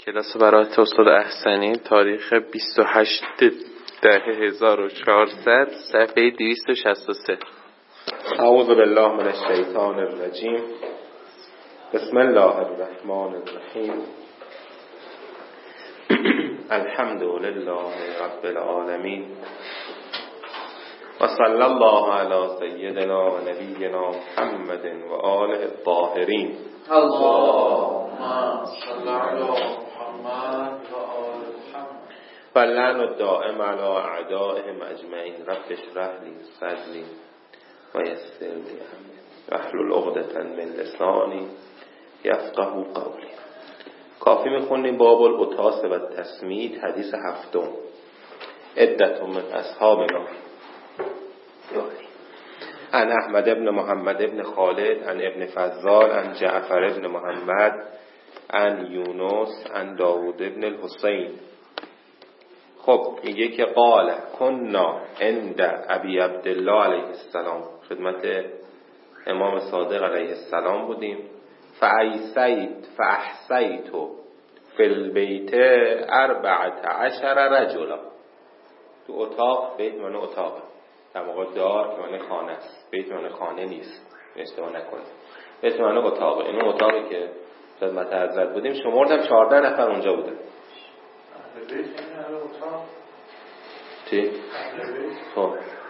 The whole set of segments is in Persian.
کلاس برات استاد احسنی تاریخ 28/10/1400 صفحه 263. اعوذ بالله من الشیطان الرجیم. بسم الله الرحمن الرحیم. الحمد لله رب العالمین و صلی الله علی سیدنا و نبینا محمد و آله الطاهرین. اللهم صل علی محمد و آل محمد. واللعن الدائم علی اعدائهم اجمعین. رب اشرح لی صدری و یسر لی امری واحلل عقدة من لسانی یفقهوا قولی. کافی میخونیم باب الاتاس و تسمید، حدیث هفتم. عدت من اصحابنا عن احمد بن محمد بن خالد عن ابن فضال عن جعفر بن محمد عن یونس عن داود بن الحسین. خب میگه که قال کنا عند ابی عبدالله علیه السلام، خدمت امام صادق علیه السلام بودیم. فاحسیت فی البیت 14 رجلا. تو اتاق، بیت معنی اتاق، در موقع دار که معنی خانه است، بیت معنی خانه نیست، اشتباه نکنید. بیت معنی اتاقه. این اتاقی که خدمت حضرت بودیم شمردم 14 نفر اونجا بودن. چی؟ خب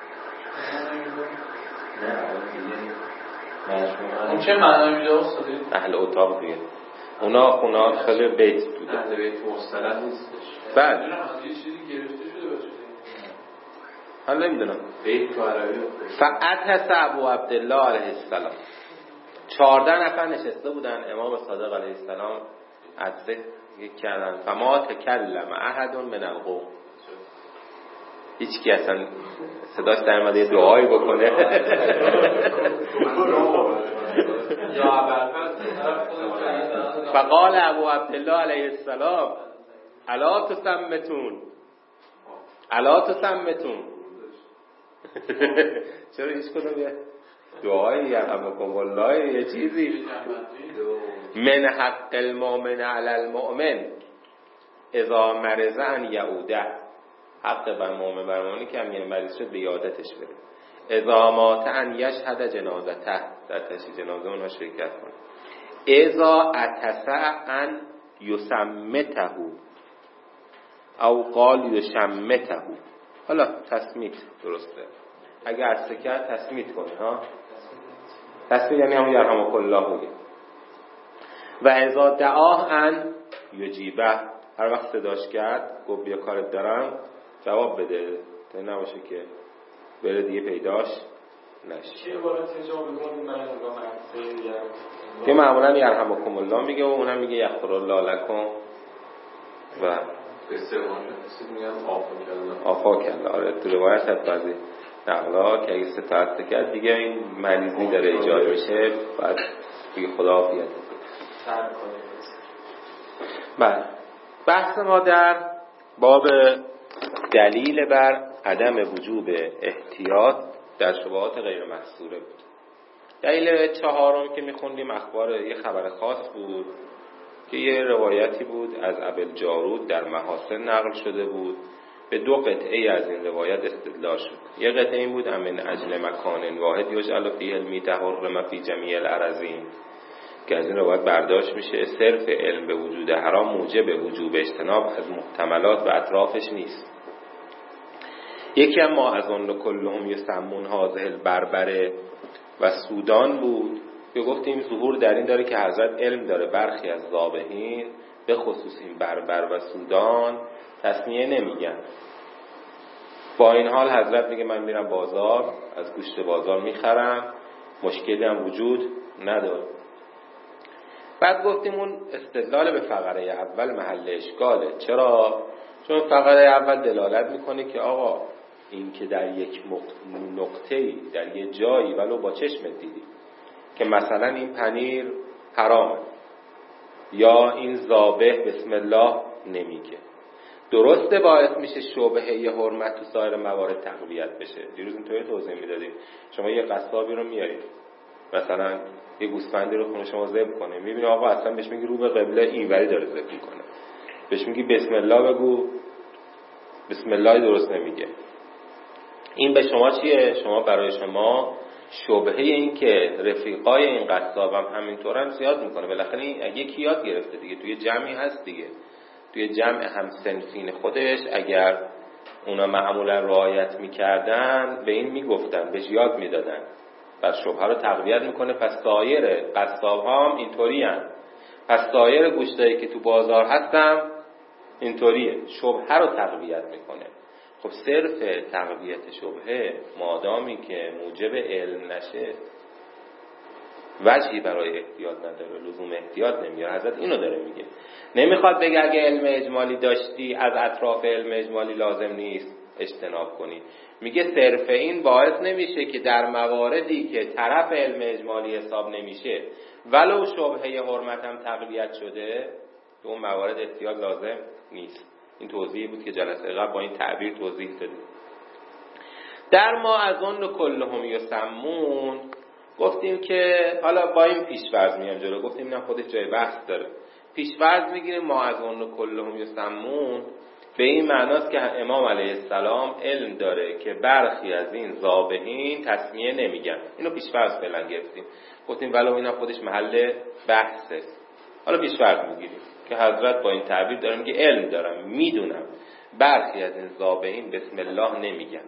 اون چه معنی میده استاد؟ اهل اتاق دیگه. اونا خونه خیلی بیت بوده. اهل بیت مصطلح نیستش. بله. یه چیزی گرفته شده باشه. حالا نمیدونم. بیت تو عربی. فعتس ابو عبدالله علیه السلام. 14 نفر نشسته بودن. امام صادق علیه السلام عطسه کردن. فما تکلم احد من القوم. هیچ کی اصلا صداش در اومد یه دعایی بکنه. فقال ابو عبدالله علیه السلام الا تسمتون چرا هیچ کدوم یه دعایی یرحمکم الله یه چیزی من حق المؤمن علی المؤمن اذا مرض ان یعوده. حق بر مؤمنی که امیر مریض شد به یادتش بره. اذا مات ان یشهد جنازته، در تشییع جنازه اونها شرکت کنه. اذا اتسع ان یسمته او قال یشمته. حالا تسمیت درسته، اگر عطسه کرد تسمیت کنه ها. تسمیت یعنی همون یرحمک الله بگه. و اذا دعاه ان یجیبه، هر وقت صداش کرد گفت بیا کارت دارم جواب بده، تا نباشه که بره دیگه پیداش نشه. چه عبارت جواب میگم من نگاه که معمولا یرحمکم الله میگه و اونم میگه یغفر الله لکم و میگم آفا کلا. آره تو روایت هست بعضی نقلا که اگه ستارت کرد دیگه این مریضی داره ایجاد بشه بعد دیگه خدا عافیت. بله، بحث ما در باب دلیل بر عدم وجوب احتیاط در شبهات غیر محصوره بود. دلیل چهارم که میخوندیم اخبار یه خبر خاص بود که یه روایتی بود از ابوالجارود در محاسن نقل شده بود. به دو قطعه از این روایت استدلال شد. یه قطعه این بود امن اجل مکان واحد یجعل فیه المیت حرم فی جمیع الارضین، که از این روایت برداشت میشه صرف علم به وجود حرام موجب وجوب اجتناب از محتملات و اطرافش نیست. یکی هم ما از اون کلهم یسمون هذه البربره و سودان بود که گفتیم ظهور در این داره که حضرت علم داره برخی از ذابحین به خصوص این بربر و سودان تسمیه نمیگن. با این حال حضرت میگه من میرم بازار از گوشت بازار میخرم، مشکلی هم وجود نداره. بعد گفتیم اون استدلال به فقره اول محل اشکاله. چرا؟ چون فقره اول دلالت میکنه که آقا این که در یک نقطه‌ای در یک جایی ولو با چشمت دیدی که مثلا این پنیر حرامه یا این ذابح بسم الله نمیگه، درسته باعث میشه شبهه حرمت تو سایر موارد تقویت بشه. دیروز اینطوری توضیح میدادیم. شما یه قصابی رو میارید مثلا یه گوسفندی رو خونه شما ذبح کنه، میبینی آقا اصلا بهش میگی رو به قبله اینوری داره ذبح میکنه، بهش میگی بسم الله بگو، بسم الله درست نمیگه. این به شما چیه؟ شما برای شما شبهه این که رفیقای این قصاب هم همینطورن زیاد میکنه. بالاخره یکی یاد گرفته دیگه، توی جمعی هست دیگه، توی جمع هم سنفین خودش اگر اونا معمولا رعایت میکردن به این میگفتن، بهش یاد میدادن، پس شبهه رو تقویت میکنه. پس سایر قصاب هم اینطوری هن. پس سایر گوشتایی که تو بازار هستم اینطوریه، شبهه رو تقویت میکنه. خب صرف تقویت شبهه مادامی که موجب علم نشه وجهی برای احتیاط نداره، لزوم احتیاط نمیاره. حضرت اینو داره میگه، نمیخواد بگه اگه علم اجمالی داشتی از اطراف علم اجمالی لازم نیست اجتناب کنی. میگه صرف این باعث نمیشه که در مواردی که طرف علم اجمالی حساب نمیشه ولو شبهه حرمت هم تقویت شده تو اون موارد احتیاط لازم نیست. این توضیحی بود که جلسه قبل با این تعبیر توضیح دادیم. در ما از اون کلهم یسمون گفتیم که حالا با این پیش‌فرض میام جلو، گفتیم اینم خودش جای بحث داره. پیش‌فرض میگیریم ما از اون کلهم یسمون به این معناست که امام علیه السلام علم داره که برخی از این ذابحین تسمیه نمیگن. اینو پیش‌فرض فعلا گرفتیم، گفتیم ولو اینم خودش محل بحثه. حالا پیش‌فرض میگیریم که حضرت با این تعبیر داره میگه علم دارم، میدونم برخی از این ذابحین بسم الله نمیگن.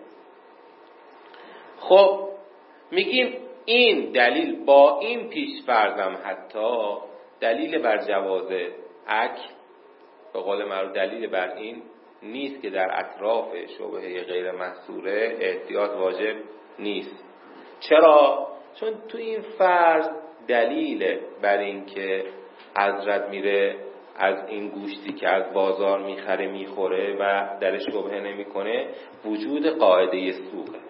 خب میگیم این دلیل با این پیش‌فرضم حتی دلیل بر جواز اکل، به قول معروف دلیل بر این نیست که در اطراف شبهه غیر محصوره احتیاط واجب نیست. چرا؟ چون تو این فرض دلیل بر این که حضرت میره از این گوشتی که از بازار میخره میخوره و در شبهه نمیکنه وجود قاعده سوقه.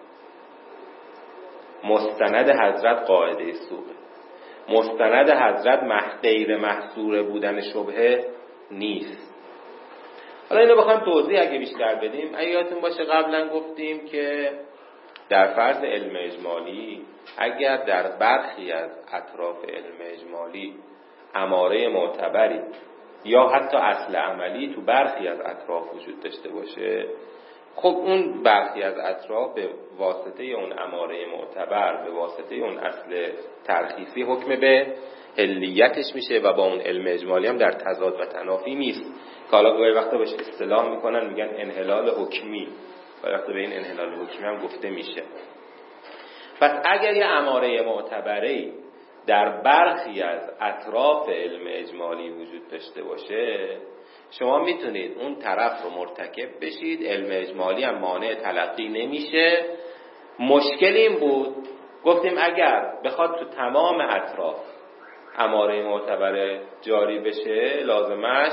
مستند حضرت قاعده سوقه، مستند حضرت غیر محصور بودن شبهه نیست. حالا اینو بخوایم توضیح اگه بیشتر بدیم، اگه یادتون باشه قبلا گفتیم که در فرض علم اجمالی اگر در برخی از اطراف علم اجمالی اماره معتبری یا حتی اصل عملی تو برخی از اطراف وجود داشته باشه، خب اون برخی از اطراف به واسطه اون اماره معتبر، به واسطه اون اصل ترخیصی حکم به حلیتش میشه و با اون علم اجمالی هم در تضاد و تنافی نیست. که حالا گاهی وقتا بهش اصطلاح میکنن میگن انحلال حکمی، گاهی وقتا به این انحلال حکمی هم گفته میشه. پس اگر یه اماره معتبری در برخی از اطراف علم اجمالی وجود داشته باشه، شما میتونید اون طرف رو مرتکب بشید، علم اجمالی هم مانع تلقی نمیشه. مشکل این بود گفتیم اگر بخواد تو تمام اطراف اماره معتبر جاری بشه لازمش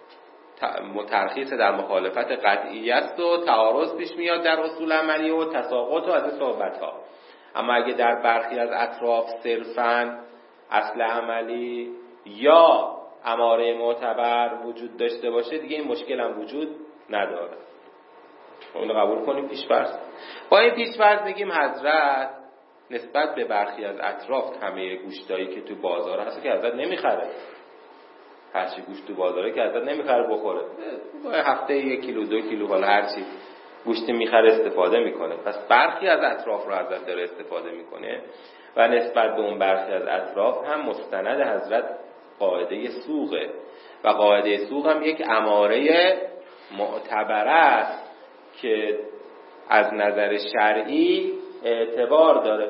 ترخیص در مخالفت قطعی است و تعارض پیش میاد در اصول عملی و تساقط و از این صحبت ها. اما اگه در برخی از اطراف صرفاً اصل عملی یا اماره معتبر وجود داشته باشه دیگه این مشکل هم وجود نداره. اون رو قبول کنیم پیش‌فرض. با این پیش‌فرض میگیم حضرت نسبت به برخی از اطراف همه گوشتایی که تو بازار هست که حضرت نمیخره، هرچی گوشت تو بازاره که حضرت نمیخره بخوره، هفته 1 کیلو 2 کیلو حالا هرچی گوشت میخره استفاده میکنه. پس برخی از اطراف رو حضرت داره استفاده میکنه و نسبت به اون برخی از اطراف هم مستند حضرت قاعده سوقه و قاعده سوق هم یک اماره معتبره است که از نظر شرعی اعتبار داره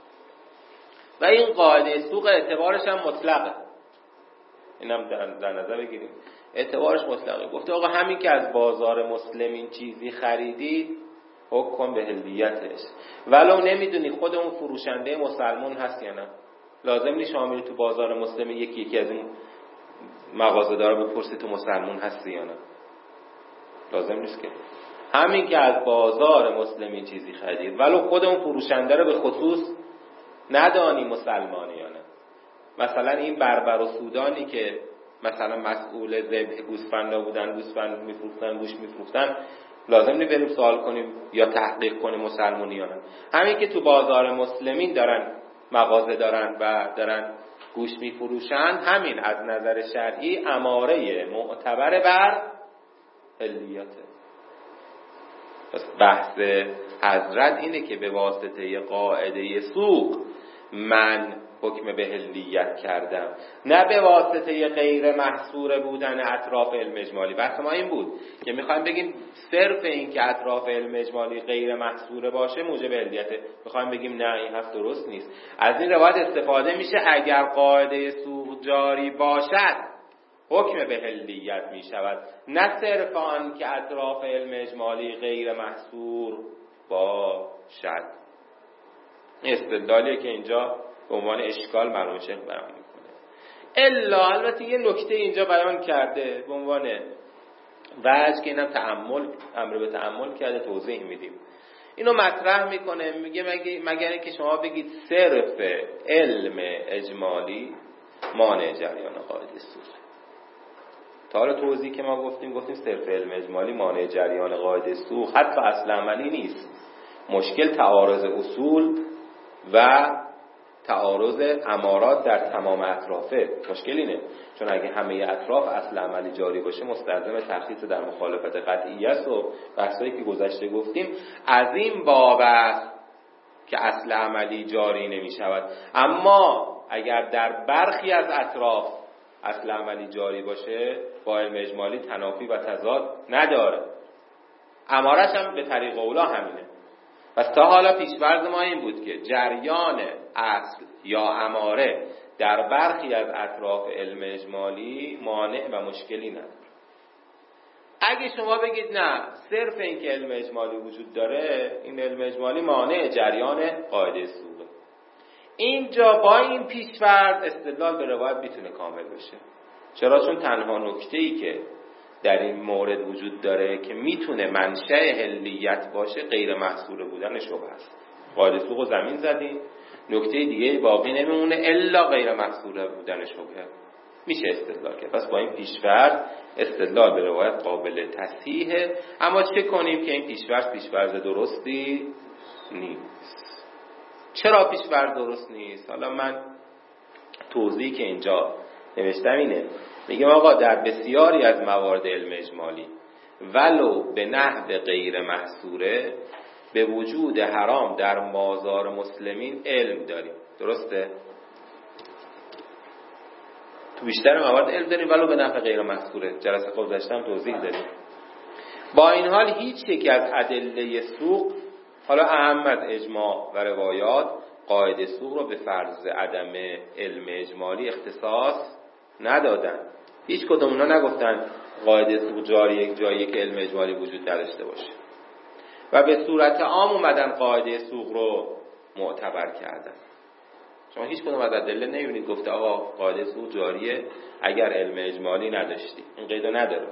و این قاعده سوق اعتبارش هم مطلقه. اینم در نظر بگیریم، اعتبارش مطلقه. گفته آقا همین که از بازار مسلمین چیزی خریدید حکم به حلیتش، ولو نمیدونی خود اون فروشنده مسلمون هست یا نه. لازم نیست شما میری تو بازار مسلم یکی از این مغازه‌دارا بپرسی تو مسلمون هستی یا نه، لازم نیست که. همین که از بازار مسلمین چیزی خرید ولو خود اون فروشنده رو به خصوص ندانی مسلمانی یا نه. مثلا این بربر و سودانی که مثلا مسئول ذبح گوسفندا بودن، گوسفند میفروختن، گوشت میفروختن، لازم نیست بریم سوال کنیم یا تحقیق کنیم مسلمانی یا نه. همین که تو بازار مسلمین دارن مغازه دارن و دارن گوشت میفروشن، همین از نظر شرعی اماره معتبر بر حلیته. پس بحث حضرت اینه که به واسطه قاعده سوق من حکم به حلیت کردم، نه به واسطه غیر محصور بودن اطراف علم اجمالی. بحث ما این بود که میخوایم بگیم صرف این که اطراف علم اجمالی غیر محصور باشه موجب حلیته. میخوایم بگیم نه، این حرف درست نیست. از این روایت استفاده میشه اگر قاعده سوق جاری باشد حکم به حلیت میشود، نه صرف آن که اطراف علم اجمالی غیر محصور باشد. استدلالیه که اینجا به عنوان اشکال مرحوم شیخ بیان میکنه. الا البته یه نکته اینجا بیان کرده به عنوان وجه که اینم تأمل، امر به تأمل کرده، توضیح میدیم. اینو مطرح میکنه، میگه مگر اینکه شما بگید صرف علم اجمالی مانع جریان قاعده سوق. تا حالا توضیح که ما گفتیم صرف علم اجمالی مانع جریان قاعده سوق حتی اصل عملی نیست. مشکل تعارض اصول و تعارض امارات در تمام اطرافه. مشکل اینه چون اگه همه اطراف اصل عملی جاری باشه مستلزم تخصیص در مخالفت قطعی است و بحثایی که گذشته گفتیم از این باب است که اصل عملی جاری نمی شود. اما اگر در برخی از اطراف اصل عملی جاری باشه با علم اجمالی تنافی و تضاد نداره. امارش هم به طریق اولا همینه. پس تا حالا پیش‌فرض ما این بود که جریان اصل یا اماره در برخی از اطراف علم اجمالی مانع و مشکلی نداره. اگه شما بگید نه صرف این که علم اجمالی وجود داره، این علم اجمالی مانع جریان قاعده سوقه، اینجا با این پیش‌فرض استدلال به روایت میتونه کامل بشه. چرا؟ چون تنها نکته‌ای که در این مورد وجود داره که میتونه منشأ حلیت باشه غیر محصور بودن شبهه است. قاعده سوق و زمین زدیم، نکته دیگه باقی نمیمونه الا غیر محصور بودن شبهه. میشه استدلال کرد. پس با این پیش‌فرض استدلال به روایت قابل تصحیحه. اما چه کنیم که این پیش‌فرض درستی نیست؟ چرا پیش‌فرض درست نیست؟ حالا من توضیحی که اینجا نوشتم اینه، میگم آقا در بسیاری از موارد علم اجمالی ولو به نحو غیر محصوره به وجود حرام در مازار مسلمین علم داریم. درسته؟ تو بیشتر موارد علم داریم ولو به نحو غیر محصوره. جلسه گذشته توضیح دادیم. با این حال هیچ یک از ادله سوق، حالا اهم از اجماع و روایات، قاعده سوق رو به فرض عدم علم اجمالی اختصاص ندادن. هیچ کدوم اونا نگفتن قاعده سوق جاری جایی که علم اجمالی وجود نداشته باشه و به صورت عام اومدن قاعده سوق رو معتبر کردن. شما هیچ کدوم از ادله نمیبینید گفته آقا قاعده سوق جاریه اگر علم اجمالی نداشتی. این قیدو نداره.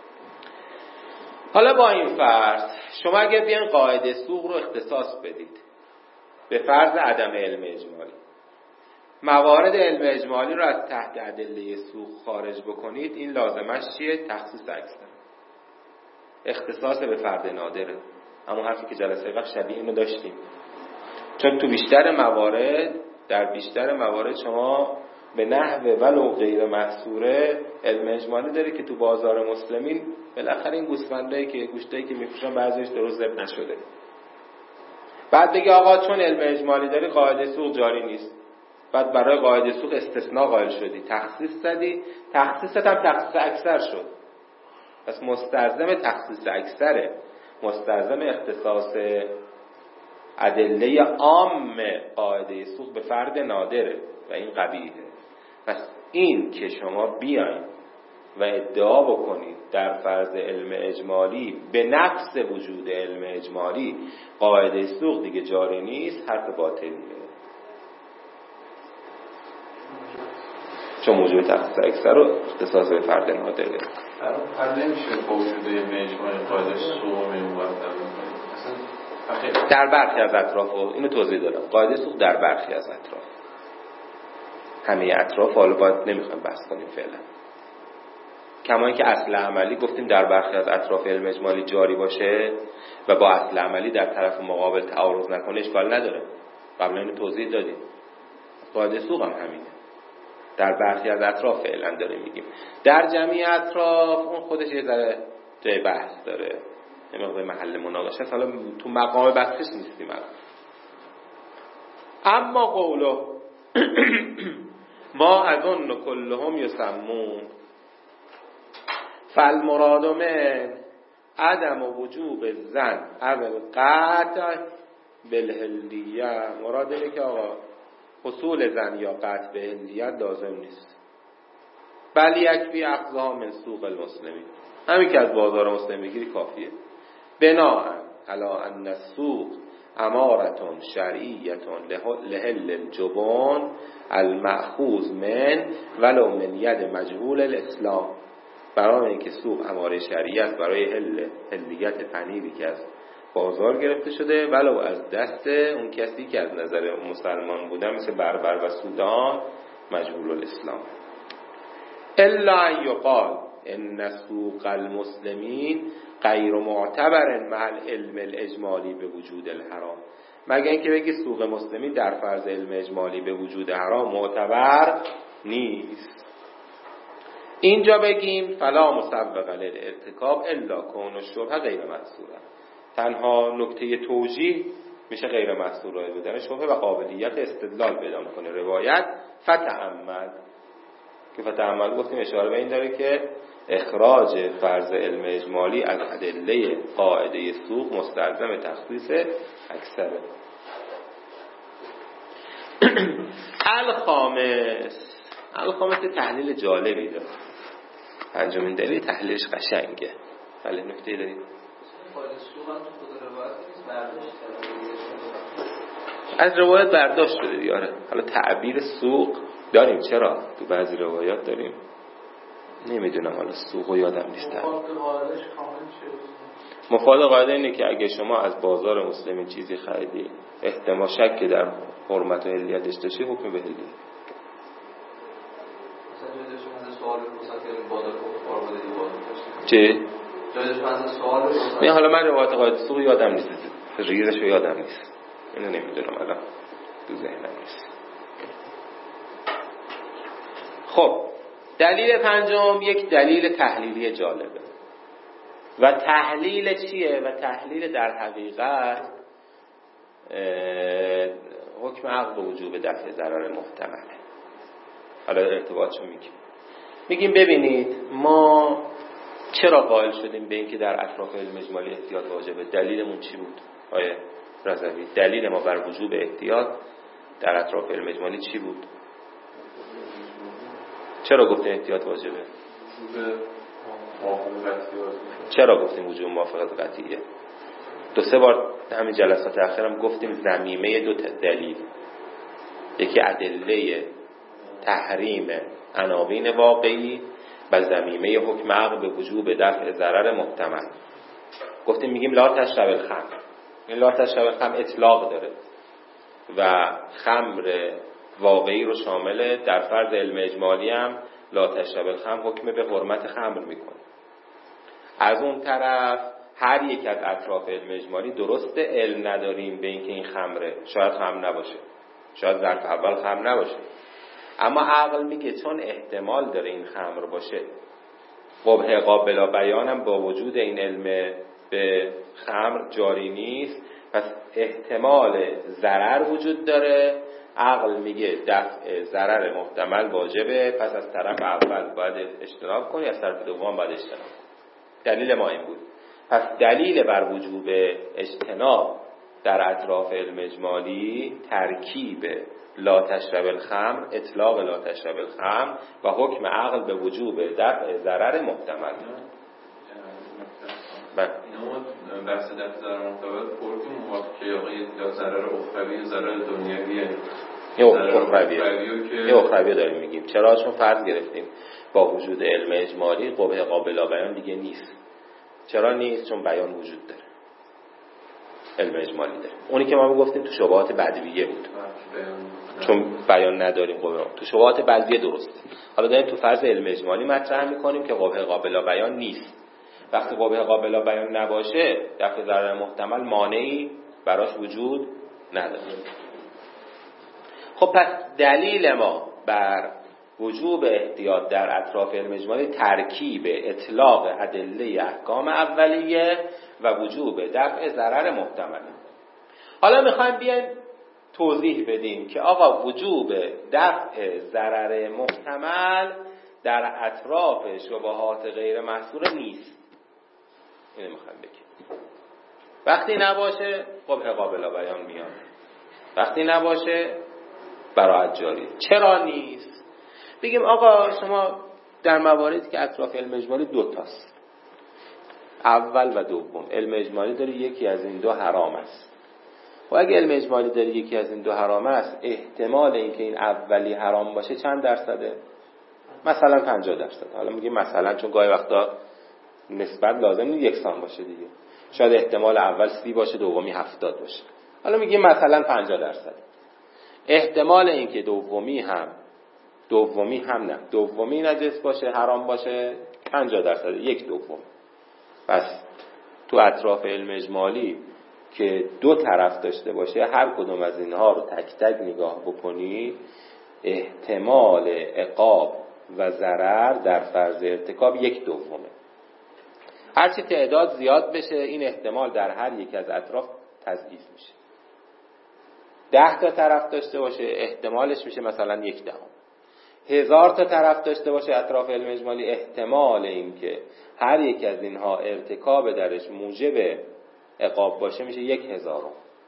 حالا با این فرض شما اگر بیان قاعده سوق رو اختصاص بدید به فرض عدم علم اجمالی، موارد علم اجمالی رو از تحت ادله سوق خارج بکنید، این لازمش چیه؟ تخصیص اکثر، اختصاص به فرد نادره. همون حرفی که جلسه قبل شبیه اینو داشتیم. چون تو بیشتر موارد، در بیشتر موارد شما به نحو ولو غیر محصوره علم اجمالی داره که تو بازار مسلمین بالاخره این گوسفندایی که گوشتایی که میفروشن بعضیش درست ذبح نشده، بعد بگه آقا چون علم اجمالی داری قاعده سوق جاری نیست، بعد برای قاعده سوق استثناء قائل شدی، تخصیص زدی، تخصیصت هم تخصیص اکثر شد. پس مستلزم تخصیص اکثره، مستلزم اختصاص ادله عام قاعده سوق به فرد نادره و این قبیحه. پس این که شما بیاین و ادعا بکنید در فرض علم اجمالی به نفس وجود علم اجمالی قاعده سوق دیگه جاری نیست، حرف باطلیه. چون موجب تخصیص اکثر رو اختصاص به فرد نادره. حل نمیشه با وجود علم اجمالی قاعده سوق در برخی از اطراف، اینو توضیح دادم، قاعده سوق در برخی از اطراف، همه اطراف حالا باید نمیخوایم بحث کنیم فعلا. کما اینکه اصل عملی گفتیم در برخی از اطراف علم اجمالی جاری باشه و با اصل عملی در طرف مقابل تعارض نکنه اشکال نداره. قبلا اینو توضیح دادیم. قاعده سوق هم همینه، در برخی از اطراف فعلا داره میگیم. در جمعی اطراف اون خودش یه ذره جای بحث داره، یه مقدار محل مناقشه است، حالا تو مقام بحثش نیستیم. اما قوله ما اظن کلهم یسمون فالمراد من عدم وجوب الظن او القطع بالهلیه. مراد اینه که آقا حصول ظن یا قطع به هلیت لازم نیست، بل یکفی اخذها من سوق المسلمین، همین که از بازار مسلم بگیری کافیه. بناء علی ان السوق امارتون شرعیتون لحل الجبن المأخوذ من ولو من ید مجهول الاسلام. برای اینکه سوق اماره شرعی است برای هلیت پنیری که از بازار گرفته شده ولو از دست اون کسی که از نظر مسلمان بودن مثل بربر و سودان مجهول الاسلام. الا ان یقال ان سوق المسلمین غیر معتبر مع العلم الاجمالی به وجود الحرام. مگر اینکه بگی سوق مسلمین در فرض علم اجمالی به وجود حرام معتبر نیست. اینجا بگیم فلا مسبق للارتکاب الا کون الشبهه غیر محصوره. تنها نکته توجیه میشه غیر محصوره بودن شبهه و قابلیت استدلال پیدا میکنه روایت فتعمل. که فتعمل گفتیم اشاره به این داره که اخراج فرض علم اجمالی از ادله قاعده سوق مستلزم تخصیص اکثره. الخامس تحلیل جالبی داره. پنجمین دلیل تحلیلش قشنگه. ولی نکته داریم از روایت برداشت شده دیاره. حالا تعبیر سوق داریم، چرا تو بعضی روایات داریم، نمیدونم، حالا سوقو یادم نیست. مفاد قاعده اینه که اگه شما از بازار مسلمین چیزی خریدی احتمال شک در حرمت و حلیتش داشتی حکم به حلیت. چه؟ نه حالا من روایت قاعده سوق یادم نیست، ریزشو یادم نیست، اینو نمیدونم الان تو ذهنم نیست. خب دلیل پنجم یک دلیل تحلیلی جالبه. و تحلیل چیه؟ و تحلیل در حقیقت حکم عقل به وجوب دفع ضرر محتمله. حالا ارتباطشو میگیم ببینید ما چرا قائل شدیم به اینکه در اطراف علم اجمالی احتیاط واجبه؟ دلیلمون چی بود آیه رضوی؟ دلیل ما بر وجوب احتیاط در اطراف علم اجمالی چی بود؟ چرا گفتیم احتیاط واجبه؟ چرا گفتیم وجوب موافقت قطعیه؟ دو سه بار همین جلسات اخیرم گفتیم ضمیمه دو دلیل، یکی ادله تحریم عناوین واقعی و ضمیمه حکم عقل به وجوب دفع ضرر محتمل. گفتیم میگیم لا تشرب الخمر، این لا تشرب الخمر اطلاق داره و خمر واقعی رو شامل در فرض علم اجمالی هم لا تشرب الخمر حکم به حرمت خمر میکنه. از اون طرف هر یک از اطراف علم اجمالی درسته علم نداریم به اینکه این خمره، شاید خمر نباشه، شاید ظرف اول خمر نباشه، اما عقل میگه چون احتمال داره این خمر باشه، قبح قابل بیانم با وجود این علم به خمر جاری نیست، پس احتمال ضرر وجود داره، عقل میگه دفع ضرر محتمل واجبه، پس از طرف اول باید اجتناب کنی، از طرف دوم باید اجتناب کنی. دلیل ما این بود. پس دلیل بر وجوب اجتناب در اطراف علم اجمالی ترکیب لا تشرب الخمر، اطلاق لا تشرب الخمر و حکم عقل به وجوب دفع ضرر محتمل. اینو بحث دفع ضرر محتمل پرکیم موافق که آقای ضرر اخروی و ضرر دنیویه. یه اخروی داریم میگیم. چرا؟ چون فرض گرفتیم با وجود علم اجمالی قبح قابل بیان دیگه نیست. چرا نیست؟ چون بیان وجود داره، علم اجمالی داره. اونی که ما گفتیم تو شبهات بدویه بود، چون بیان نداریم قبح. تو شبهات بدویه درست. حالا داریم تو فرض علم اجمالی مطرح میکنیم که قبح قابل بیان نیست. وقتی قبح قابل بیان نباشه دفع ضرر محتمل مانعی براش وجود نداره. خب پس دلیل ما بر وجوب احتیاط در اطراف علم اجمالی ترکیب اطلاق ادله احکام اولیه و وجوب دفع ضرر محتمل. حالا میخوایم بیایم توضیح بدیم که آقا وجوب دفع ضرر محتمل در اطراف شبهات غیر محصوره نیست. اینو میخوایم بگیم. وقتی نباشه قبح قابل بیان میاد، وقتی نباشه براءت جاری. چرا نیست؟ بگیم آقا شما در مواردی که اطراف علم اجمالی دوتاست، اول و دوم، علم اجمالی داره یکی از این دو حرام است. و اگه علم اجمالی داره یکی از این دو حرام است، احتمال اینکه این اولی حرام باشه چند درصده؟ مثلا 50%. حالا میگیم مثلا چون گاهی وقتا نسبت لازم نیست یکسان باشه دیگه. شاید احتمال اول 30 باشه دومی 70 باشه. حالا میگیم مثلا 50%. احتمال اینکه دومی نجس باشه، حرام باشه 50%، یک دوم. پس تو اطراف علم اجمالی که دو طرف داشته باشه، هر کدوم از اینها رو تک تک نگاه بکنی، احتمال عقاب و ضرر در فرض ارتکاب یک دومه. هرچی تعداد زیاد بشه این احتمال در هر یک از اطراف تضعیف میشه. 10 تا طرف داشته باشه احتمالش میشه مثلا 1/10. 1000 تا طرف داشته باشه اطراف علم اجمالی، احتمال این که هر یک از اینها ارتکاب درش موجب عقاب باشه میشه 1000.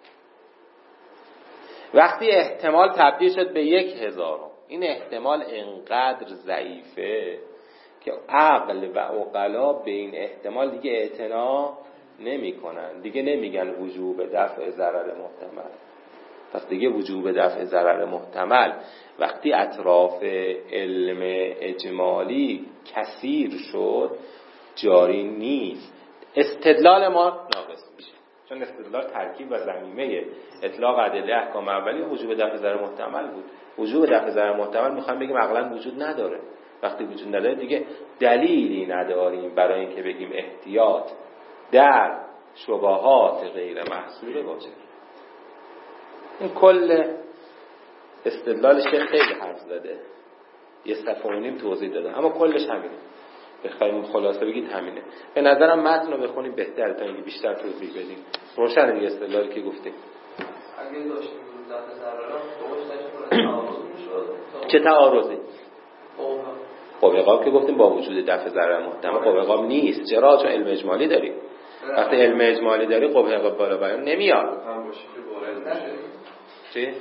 وقتی احتمال تبدیل شد به 1000، این احتمال انقدر ضعیفه که عقل و عقلا به این احتمال دیگه اعتنا نمی کنن، دیگه نمیگن وجوب دفع ضرر محتمل. پس دیگه وجوب دفع ضرر محتمل وقتی اطراف علم اجمالی کثیر شد جاری نیست. استدلال ما ناقص میشه، چون استدلال ترکیب و ضمیمه اطلاق ادله احکام اولیه وجوب دفع ضرر محتمل بود. وجوب دفع ضرر محتمل میخوام بگیم عقلا وجود نداره. وقتی وجود نداره دیگه دلیلی نداریم برای اینکه بگیم احتیاط در شبهات غیر محصوره باشه. این کل استدلالش خیلی حرف زده، یه صفحه و نیم توضیح دادم، اما کلش همینه. بخوایم خلاصه بگید همینه. به نظرم متن رو بخونیم بهتره تا اینکه بیشتر توضیح بدیم. روشن دیگه استدلالی که گفتیم. اگه داشتیم دفع ضرر تعارض میشد. چه تعارضی؟ قبح عقاب که گفتیم با وجود دفع ضرر محتمل قبح عقاب نیست. چرا؟ چون علم اجمالی داریم. وقتی علم اجمالی داری قبح عقاب بالا بیان نمیاد. هم باشه که وارد بشه. چی؟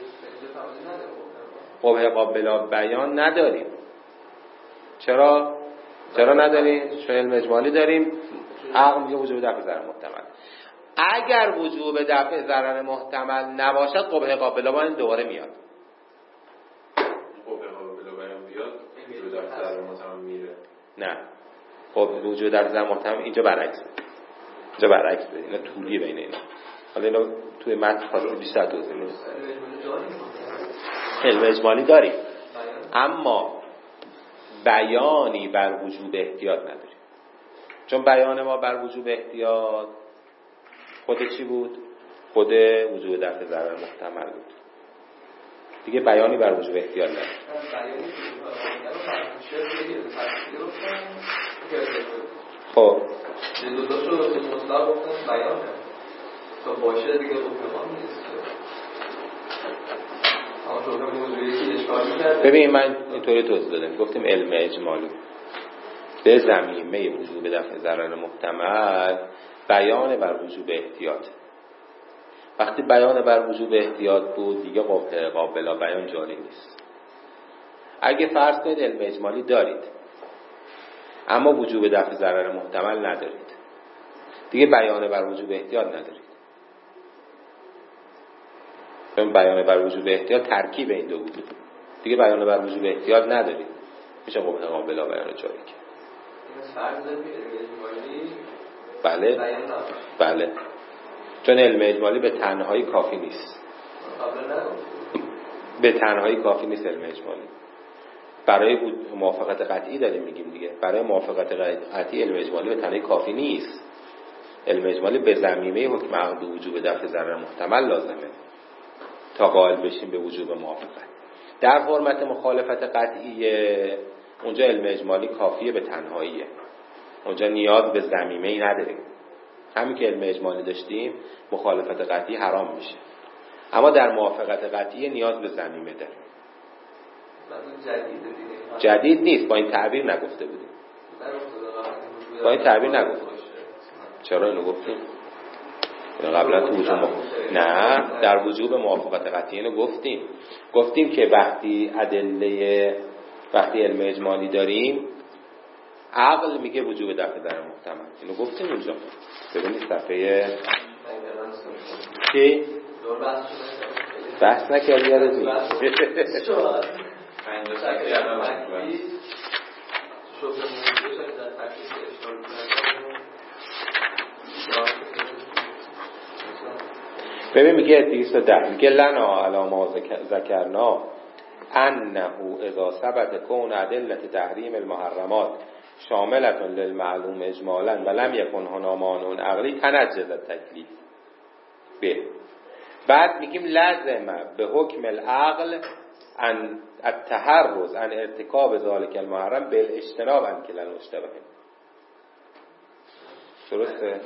قبح عقاب بلا بیان نداریم. چرا نداریم؟ چون علم اجمالی داریم. عقل میگه وجود دفع ضرر محتمل. اگر وجوب دفع ضرر محتمل نباشد قبح عقاب بلا بیان دوباره میاد. قبح عقاب بلا بیان بیاد وجود دفع ضرر محتمل میره. نه. خب وجود دفع ضرر محتمل اینجا برعکسه. اینا طولیه بین اینا. حالا اینا توی متن خاصی بیشتر توضیح میدم. علم اجمالی داریم اما بیانی بر وجوب احتیاط نداریم. چون بیان ما بر وجوب احتیاط خود چی بود؟ خود وجوب دفع ضرر محتمل بود. دیگه بیانی بر وجوب احتیاط نداریم. خب دو تا شو مطلق گفتن بیانه تا باشه دیگه حکمان نیست. ببین من اینطوری توضیح دادم، گفتیم علم اجمالی به ضمیمه وجوب دفع ضرر محتمل بیان بر وجوب احتیاط. وقتی بیان بر وجوب احتیاط بود دیگه قبح عقاب بلا بیان جاری نیست. اگه فرض کنید علم اجمالی دارید اما وجوب دفع ضرر محتمل ندارید، دیگه بیان بر وجوب احتیاط ندارید. چون بیان بر وجوب احتیاط ترکیب این دو بود، دیگه بیان بر وجوب احتیاط ندارید، میشه قبح عقاب بلا بیان جاری کرد. بله چون علم اجمالی به تنهایی کافی نیست. به تنهایی کافی نیست علم اجمالی. برای موافقت قطعی داریم میگیم دیگه. برای موافقت قطعی علم اجمالی به تنهایی کافی نیست. علم اجمالی به ضمیمه حکم عقد وجوب دفع ضرر محتمل لازمه تا قائل بشیم به وجوب موافقت. در حرمت مخالفت قطعیه اونجا علم اجمالی کافیه به تنهاییه، اونجا نیاز به ضمیمه‌ای نداره. همین که علم اجمالی داشتیم مخالفت قطعی حرام میشه، اما در موافقت قطعی نیاز به ضمیمه داره. جدید نیست، با این تعبیر نگفته بودیم. با این تعبیر نگفتیم. چرا اینو گفتیم؟ قبلا تو وجوب نه، در وجوب موافقت قطعی اینو گفتیم که وقتی علم اجمالی داریم عقل میگه وجوب دفع ضرر محتمل. اینو گفتیم اونجا. ببینید صفحه چی؟ بحث نکردی یادت نیست. ببین میگه 210 میگه لنا علی ما ذکرنا انه اذا ثبت کون ادله تحریم المحرمات شاملة للمعلوم اجمالا ولم يكن هنا مانع عقلی تنجز التکلیف. بعد میگیم لازم به حکم العقل ان التحرز عن ارتکاب ذلك المحرم بالاجتناب عن كلا المشتبهين. درسته؟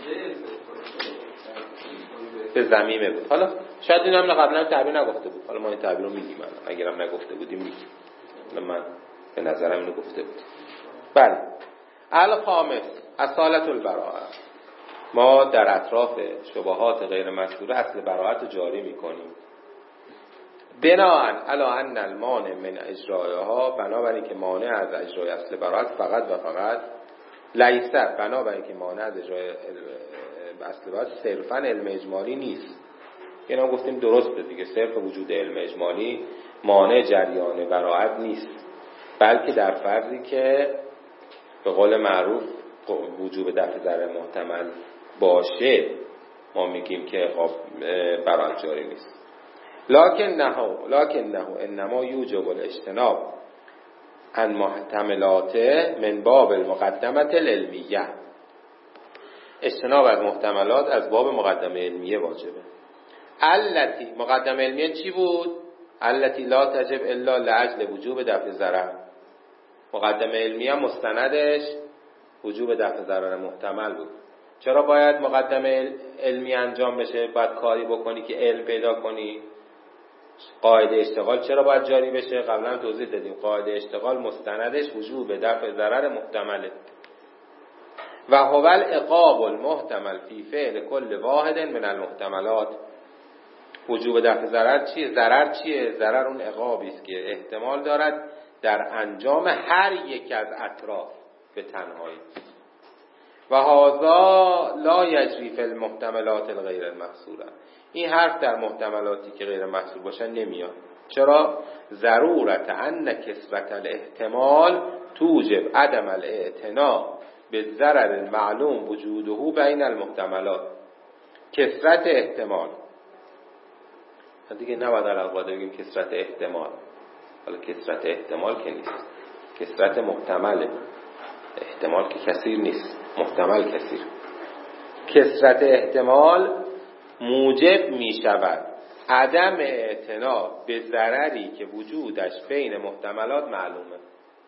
به ضمیمه بود. حالا شاید این هم قبلا تعبیر نگفته بود، حالا ما این تعبیر رو میگیم، اگرم نگفته بودیم میگیم. من به نظرم اینو گفته بود. بله. الخامس اصالت البراءه. ما در اطراف شبهات غیر مشهوره اصل براءت رو جاری میکنیم. بناءً علی ان المانع من اجرایها، بنابراین که مانع از اجرای اصل براءت فقط و فقط لیست، بنابراین که مانع از اجرای اصل براءت صرفاً علم اجمالی نیست. اینا گفتیم درسته دیگه، صرف وجود علم اجمالی مانع جریان براءت نیست، بلکه در فرضی که به قول معروف وجوب دفع ضرر محتمل باشه ما میگیم که براءت جاری نیست. لکنه انما یوجب الاجتناب عن محتملات من باب المقدمه العلمیه. اجتناب از محتملات از باب مقدمه علمیه واجبه. التی مقدمه علمیه چی بود؟ التی لا تجب الا لاجل وجوب دفع ضرر. مقدمه علمیه مستندش وجوب دفع ضرر محتمل بود. چرا باید مقدمه علمی انجام بشه؟ باید کاری بکنی که علم پیدا کنی. قاعده اشتغال چرا باید جاری بشه؟ قبلا توضیح دادیم قاعده اشتغال مستندش وجوب دفع ضرر محتمله. و هو العقاب المحتمل فی فعل کل واحد من المحتملات. وجوب دفع ضرر چیه؟ ضرر چیه؟ ضرر اون عقابی است که احتمال دارد در انجام هر یک از اطراف به تنهایی. و هذا لا یجری فی المحتملات الغیر المحصوره. این حرف در محتملاتی که غیر محصور باشن نمیاد. چرا؟ ضرورت ان کثرت الاحتمال توجب عدم الاعتنا به ضرر المعلوم وجوده بین المحتملات. کثرت احتمال دیگه نباید الان بگیم کثرت احتمال. حالا کثرت احتمال که نیست، کثرت محتمله. احتمال که کثیر نیست، محتمل کثیر. کثرت احتمال موجب می شود عدم اعتنا به ضرری که وجودش بین محتملات معلومه.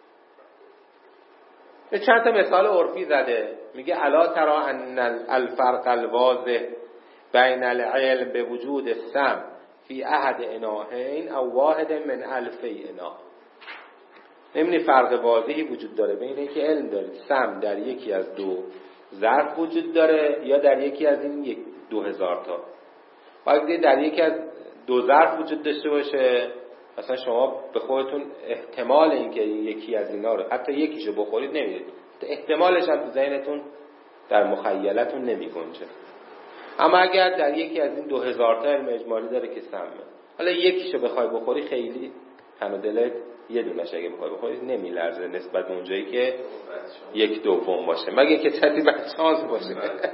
به چند تا مثال عرفی زده. میگه الا ترى ان الفرق الواضح بین العلم به وجود سم فی احد اناءین او واحد من الفی اناء. نمی‌بینی فرق واضحی وجود داره بین اینکه علم دارید سم در یکی از دو ظرف وجود داره یا در یکی از این 2000 تا. اگه در یکی از دو ظرف وجود داشته باشه، مثلا شما به خودتون احتمال اینکه یکی از اینا رو حتی یکیشو بخورید نمیدید، احتمالش هم تو ذهنتون در مخیلتون نمی‌گنجه. اما اگر در یکی از این 2000 تا علم اجمالی داره که سمه، حالا یکیشو بخوای بخوری خیلی تن و دلت یه دونش اگه بخوای بخوری نمیلرزه نسبت به اونجایی که 1/2 باشه، مگه که چطوری بر شانس باشه.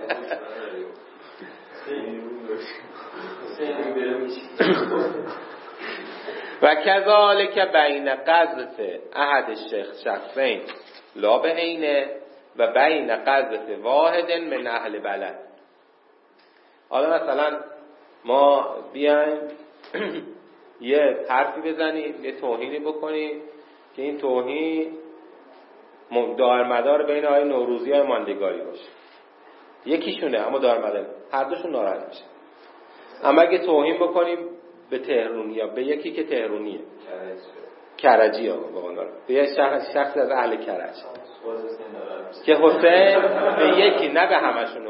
و کذالک بین قذف احد شخصین لا بعینه و بین قذف واحد من اهل بلد. حالا مثلا ما بیایم یه حرفی بزنید، یه توهینی بکنید که این توهین دارمدار بین آقای نوروزی و ماندگاری باشه. یکیشونه اما دارمدار، هر دوشون ناراحت میشه. اما اگه توهین بکنیم به تهرونی یا به یکی که تهرونیه، کرجی ها به یه شخص از اهل کرج که حسین به یکی، نه به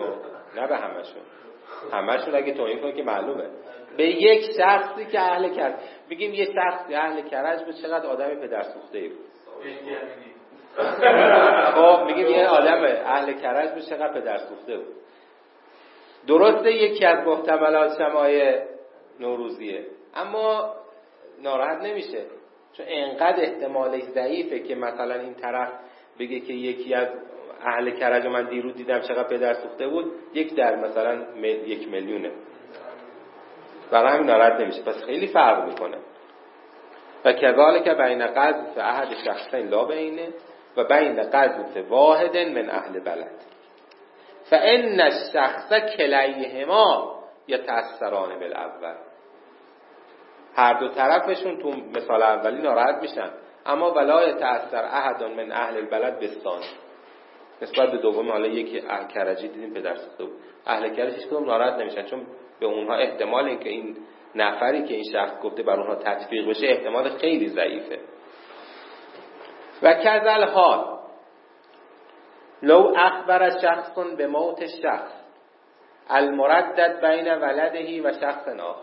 همشون اگه توهین کنه که معلومه، به یک شخصی که اهل کرج، بگیم یه شخصی اهل کرج به چقدر آدم پدرسوخته‌ای بود. خب میگیم یه آدم اهل کرج به چقدر پدرسوخته بود. درسته یکی از محتملات شمای نوروزیه، اما ناراحت نمیشه، چون انقدر احتمالش ضعیفه که مثلا این طرف بگه که یکی از اهل کرج من دیروز دیدم چقدر پدرسوخته بود، 1 در مثلا 1 میلیونه، برای همین ناراحت نمیشه. پس خیلی فرق میکنه. و کذالک بین قذف احد شخصین لا بینه و بین قذف واحد من اهل بلد فان الشخص کلیهما یتأثران بالاول. هر دو طرفشون تو مثال اولی ناراحت میشن، اما ولا یتأثر احد من اهل البلد بالثانی. نسبت به دوم، حالا یکی اهل کرجی دیدیم پدرسوخته بود، اهل کرج هیچ کدوم ناراحت نمیشن، چون به اونها احتمال اینکه این نفری که این شخص گفته بر اونها تطبیق بشه احتمال خیلی ضعیفه. و کذل حال لو اخبر شخص به موت شخص المردد بین ولده و شخص آخر.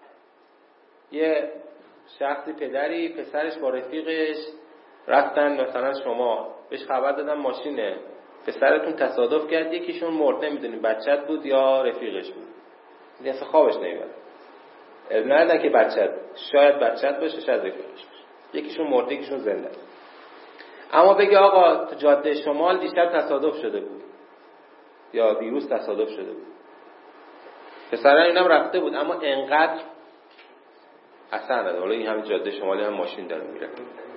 یه شخصی پدری پسرش با رفیقش رفتن مثلا شما بهش خبر دادن ماشینه، پسرتون تصادف کرد، یکیشون مرد، نمیدونیم بچت بود یا رفیقش بود، این اصلا خوابش نمیاد، نه که بچت، شاید بچت باشه شاید رفیقش باشه، یکیشون مرده یکیشون زنده. اما بگه آقا تو جاده شمال دیشب تصادف شده بود یا دیروز تصادف شده بود، پسرن اینم رفته بود اما انقدر اصلا نداره، حالا این همین جاده شمالی هم ماشین داره میره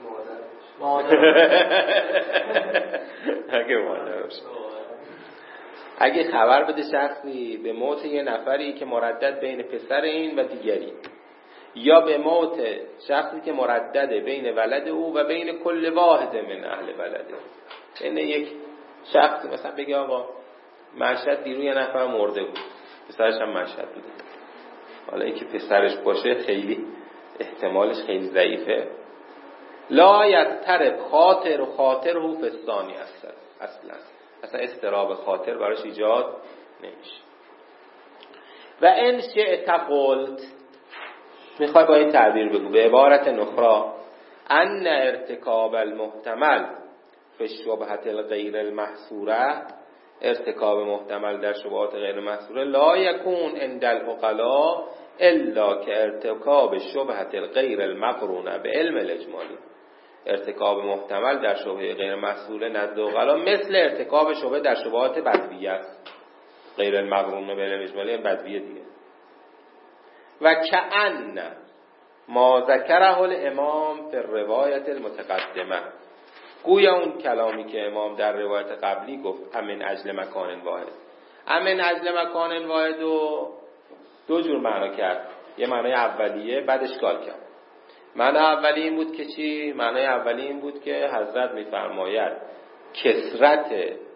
اگه خبر بده شخصی به موت یه نفری که مردد بین پسر این و دیگری، یا به موت شخصی که مردده بین ولد او و بین کل واحد من اهل بلده، این یک شخصی مثلا بگه آقا مشهد دیرو یه نفر مرده بود، پسرش هم مشهد بوده، حالا اینکه پسرش باشه خیلی احتمالش خیلی ضعیفه. لا یضطرب خاطر و خاطر هو فستانی اصلا استراب خاطر براش ایجاد نمیشه. و ان شئت قلت، میخوای با این تعبیر بگو به عبارت نخرا، ان ارتکاب المحتمل فی الشبهة الغیر المحصوره، ارتکاب محتمل در شبهات غیر محصوره لا یکون عند العقلاء الا که ارتکاب شبهة الغیر المقرونه به علم الاجمالی. ارتکاب محتمل در شبهه غیر محصوره نزد عقلاء مثل ارتکاب شبهه در شبهات بدویه است، غیر المقرونه به علم اجمالی بدویه دیگه. و کأن ما ذکره الامام فی الروایت المتقدمه، گویا اون کلامی که امام در روایت قبلی گفت امن اجل مکان واحد، امن اجل مکان واحد و دو جور معنا کرد، یه معنای اولیه بعد اشکال کرد. معنی اولی این بود که چی؟ معنی اولی این بود که حضرت میفرماید کثرت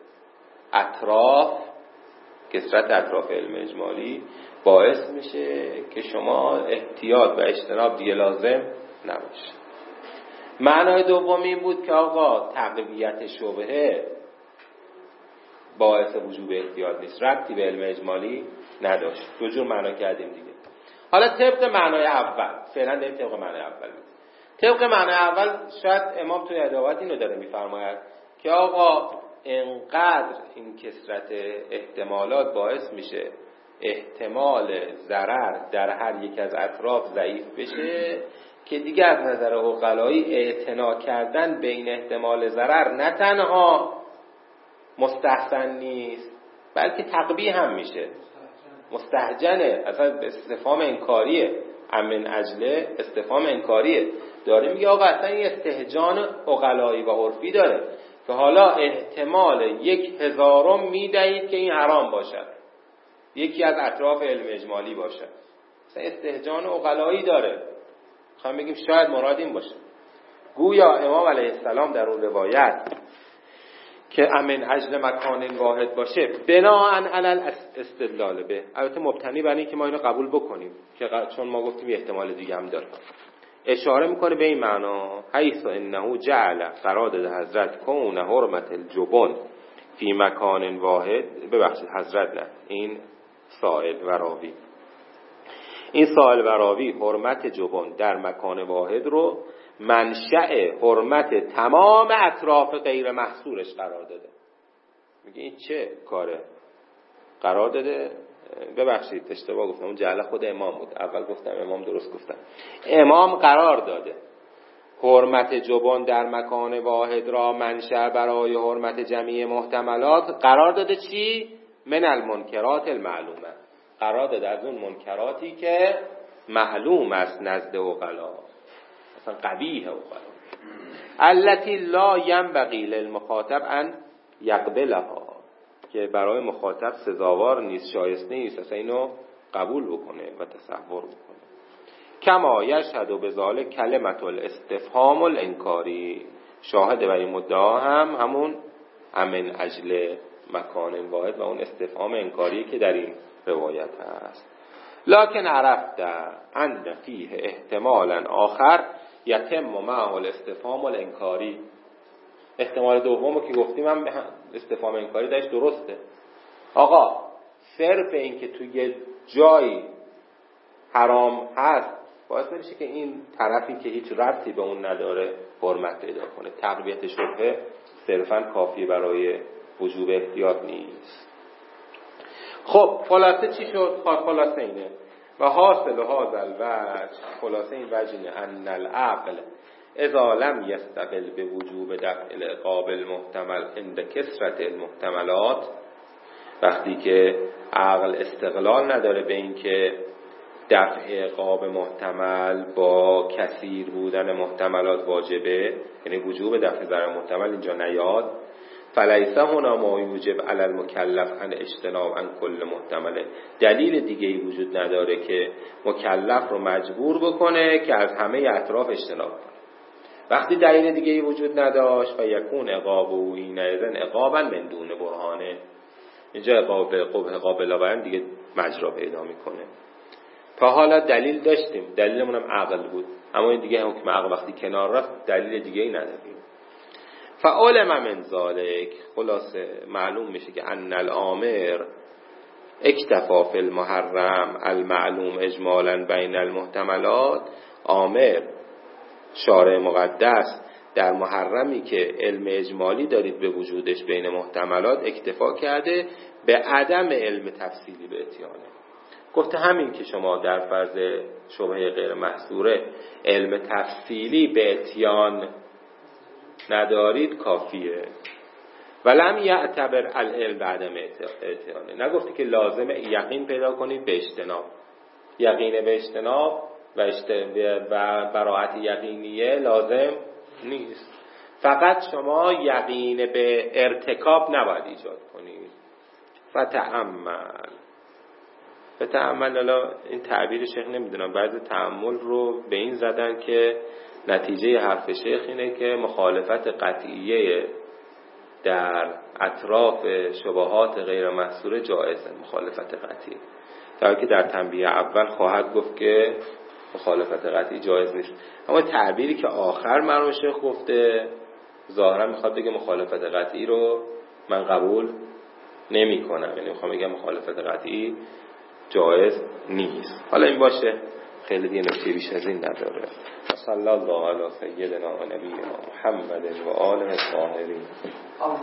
اطراف علم اجمالی باعث میشه که شما احتیاط و اجتناب دیگه لازم نباشه. معنای دومی این بود که آقا تقویت شبهه باعث وجوب احتیاط نیست، ربطی به علم اجمالی نداشت. دو جور معنا کردیم دیگه. حالا طبق معنای اول، فعلا داریم طبق معنای اول میگیم. طبق معنای اول شاید امام توی ادابات اینو داره میفرماید که آقا انقدر این کثرت احتمالات باعث میشه احتمال ضرر در هر یک از اطراف ضعیف بشه که دیگه از نظر عقلایی اعتنا کردن به این احتمال ضرر نه تنها مستحسن نیست بلکه تقبیح هم میشه، مستهجنه، اصلا استفهام انکاریه، امن اجله استفهام انکاریه، داره میگه آقا اصلا این استهجان عقلایی و عرفی داره که حالا احتمال 1/1000 میدهید که این حرام باشد، یکی از اطراف علم اجمالی باشد، اصلا استهجان عقلایی داره. میخوام بگیم شاید مراد این باشه گویا امام علیه السلام در اون روایت که امن اجل مکان واحد باشه بناءً علی استدلال به، البته مبتنی بر این که ما اینو قبول بکنیم که چون ما گفتیم یه احتمال دیگه هم داره، اشاره میکنه به این معنا حیث انه جعل قرار داده حضرت کون حرمت الجبن فی مکان واحد، ببخشید حضرت نه، این سائل و راوی، این سائل و راوی حرمت جبن در مکان واحد رو منشأ حرمت تمام اطراف غیر محصورش قرار داده. میگه این چه کاره قرار داده؟ ببخشید اشتباه گفتم، اون جعل خود امام بود، اول گفتم امام درست گفتم، امام قرار داده حرمت جبن در مکان واحد را منشأ برای حرمت جمیع محتملات قرار داده. چی؟ من المنکرات المعلومه، قرار داده از اون منکراتی که معلوم است نزد عقلا، مثلا قبیح عقلا، التي لا ينبغي للمخاطب ان يقبلها، که برای مخاطب سزاوار نیست، شایسته نیست اصلا اینو قبول بکنه و تصور بکنه. کما یشهد بذلک کلمت الاستفهام الانکاری، شاهد بر این مدعا هم همون امن اجل مکان واحد و اون استفهام انکاری که در این روایت هست. لکن عرفت ان فیه احتمالا آخر یتم معه الاستفهام الانکاری، احتمال دومو که گفتیم هم استفهام انکاری درش درسته. آقا صرف این که توی جایی حرام هست باعث میشه که این طرفی که هیچ ربطی به اون نداره حرمت پیدا کنه. تقویت شبهه صرفا کافی برای وجوب احتیاط نیست. خب خلاصه چی شد؟ خلاصه اینه و حاصل هذا الوجه، خلاصه این وجه اینه ان العقل اذا لم یستقل به وجوب دفع العقاب المحتمل عند کثرت المحتملات، وقتی که عقل استقلال نداره به این که دفع عقاب محتمل با کثیر بودن محتملات واجبه، یعنی وجوب دفع ضرر محتمل اینجا نیاد، فلیس هنا ما یوجب علی المکلف ان اجتناب عن کل محتمله، دلیل دیگه ای وجود نداره که مکلف رو مجبور بکنه که از همه اطراف اجتناب کنه. وقتی دلیل دیگه ای وجود نداشت و یکون عقاب و اینئذ عقابا من دون برهانه، اینجا عقاب قبح قابل بیان دیگه مجرا پیدا میکنه. تا حالا دلیل داشتیم، دلیلمون هم عقل بود، اما این دیگه حکم عقل وقتی کنار رفت دلیل دیگه ای نداریم. فعلم من ذالک، خلاصه معلوم میشه که ان الامر اکتفا فی المحرم المعلوم اجمالا بین المحتملات، آمر شارع مقدس در محرمی که علم اجمالی دارید به وجودش بین محتملات اکتفا کرده به عدم علم تفصیلی به اتیانه. گفته همین که شما در فرض شبهه غیر محصوره علم تفصیلی به اتیان ندارید کافیه. ولم یعتبر العلم بعدم اتیانه، نگفته که لازم یقین پیدا کنید به اجتناب، یقین به اجتناب و براءت یقینیه لازم نیست، فقط شما یقین به ارتکاب نباید ایجاد کنید. فتأمل، حالا این تعبیر شیخ نمیدونم، بعضی تأمل رو به این زدن که نتیجه حرف شیخ اینه که مخالفت قطعیه در اطراف شبهات غیر محصوره جایزه، مخالفت قطعی، تا که در تنبیه اول خواهد گفت که مخالفت قطعی جایز نیست. اما تعبیری که آخر مرحوم شیخ گفته ظاهرا میخواد بگه مخالفت قطعی رو من قبول نمی کنم، یعنی میخوام بگم مخالفت قطعی جایز نیست. حالا این باشه، خیلی دیگه نکته بیش از این نداره. صلی الله علی سیدنا و نبینا محمد و آله الطاهرین.